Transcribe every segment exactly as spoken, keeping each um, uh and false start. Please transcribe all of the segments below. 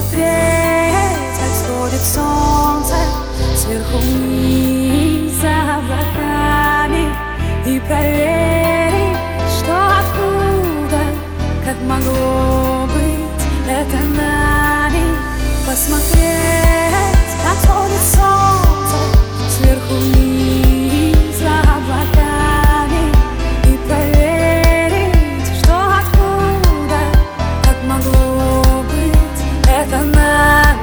Посмотреть, как сходит солнце сверху вниз за облаками, и проверить, что откуда, как могло быть это нами. Посмотреть, как сходит солнце сверху вниз за облаками, и проверить, что откуда, как могло быть это нами.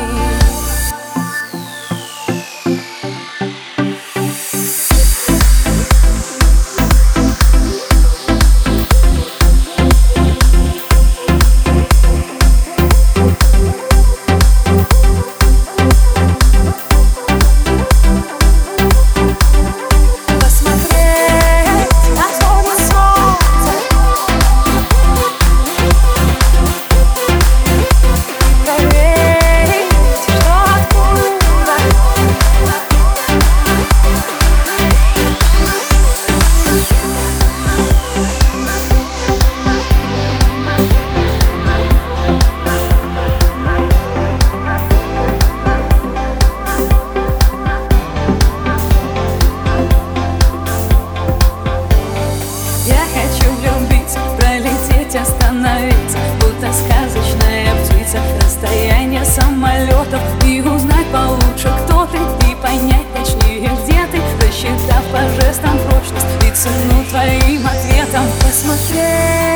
Остановиться, будто сказочная птица, расстояние самолетов, и узнать получше, кто ты, и понять точнее, где ты, рассчитав по жестам прочность и цену твоим ответам. Посмотреть,